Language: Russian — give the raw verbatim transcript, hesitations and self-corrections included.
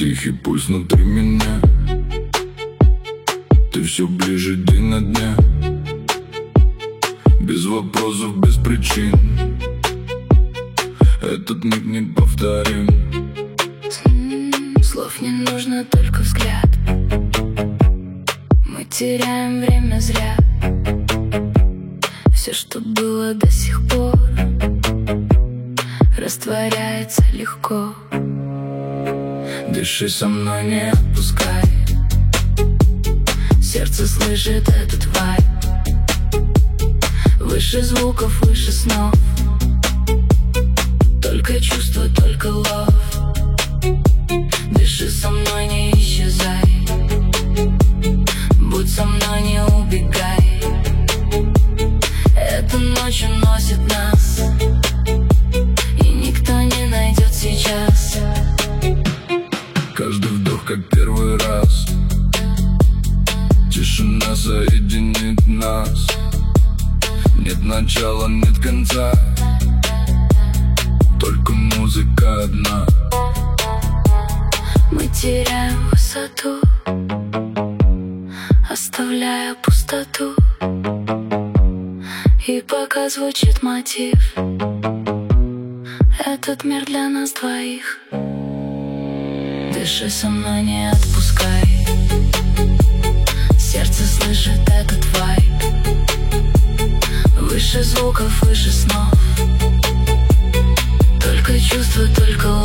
Тихий пульс внутри меня, ты все ближе день на дня. Без вопросов, без причин, этот миг не повторим. Слов не нужно, только взгляд. Мы теряем время зря. Все, что было до сих пор, растворяется легко. Дыши со мной, не отпускай. Сердце слышит этот вайб. Выше звуков, выше снов. Только чувство, только лов. Дыши со мной, не исчезай. Будь со мной, не убегай. Эта ночь уносит нас, и никто не найдет сейчас. Каждый вдох как первый раз. Тишина соединит нас. Нет начала, нет конца, только музыка одна. Мы теряем высоту, оставляя пустоту. И пока звучит мотив, этот мир для нас двоих. Дыши со мной, не отпускай. Сердце слышит этот вайб. Выше звуков, выше снов. Только чувство, только